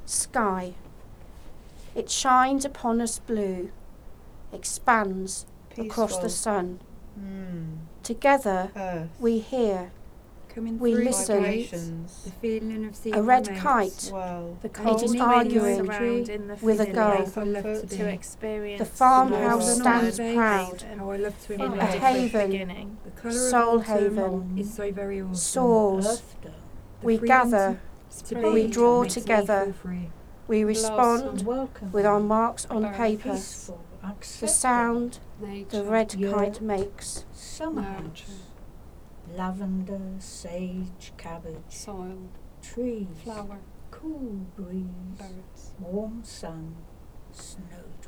Sky. It shines upon us blue, expands across the sun. Together Earth. we hear, Coming we through listen. Vibrations. the feeling of seeing A red my mates. kite. Well. The It cold is wind arguing surrounding the with a feeling gull. I love to to be. experience The farmhouse Small stands world. proud. How I love to in embrace. a A different haven. beginning. The colour Soul of autumn haven. is so very awesome. Soars. Earth The We freedom gather. to Spring. be We draw makes me together. feel free. We respond Blossom. Welcome. with our marks on paper. Peaceful. The Accepting. sound Nature. the red Yeah. kite makes. Summer house. Nurture. Lavender, sage, cabbage, Soil. trees, Flower. cool breeze, Birds. warm sun, snowdrop.